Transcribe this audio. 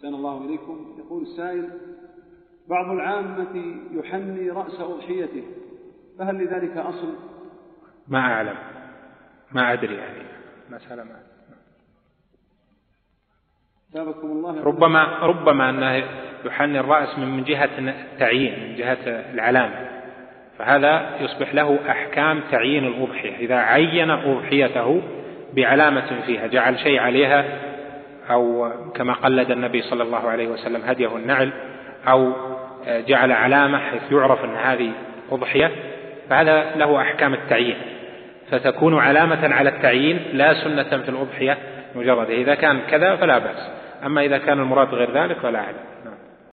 أحسن الله إليكم. يقول السائل: بعض العامة يحني رأس أضحيته، فهل لذلك أصل؟ ما أعلم، ما أدري، يعني مسألة ما تابكم الله. ربما أنه يحني الرأس من جهة التعيين، من جهة العلامة، فهذا يصبح له أحكام تعيين الأضحية. إذا عين أضحيته بعلامة فيها، جعل شيء عليها، أو كما قلد النبي صلى الله عليه وسلم هديه النعل، أو جعل علامة حيث يعرف أن هذه أضحية، فهذا له أحكام التعيين، فتكون علامة على التعيين لا سنة في الأضحية مجرد. إذا كان كذا فلا بأس، أما إذا كان المراد غير ذلك فلا أعلم.